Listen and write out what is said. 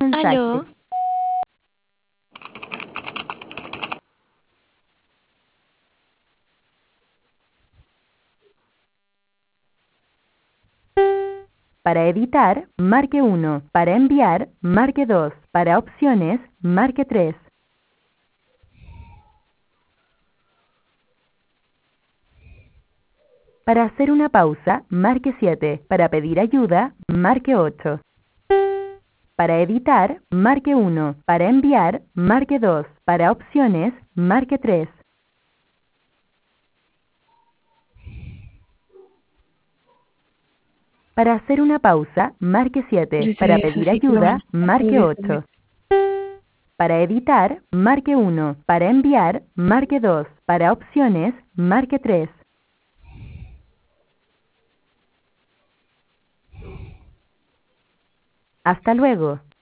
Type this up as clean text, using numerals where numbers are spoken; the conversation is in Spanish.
mensaje. Aló, Para editar, marque 1. Para enviar, marque 2. Para opciones, marque 3. Para hacer una pausa, marque 7. Para pedir ayuda, marque 8. Para editar, marque 1. Para enviar, marque 2. Para opciones, marque 3. Para hacer una pausa, marque 7. Para dice eso pedir sí que lo van ayuda, a marque actualizar. 8. Para editar, marque 1. Para enviar, marque 2. Para opciones, marque 3. Hasta luego.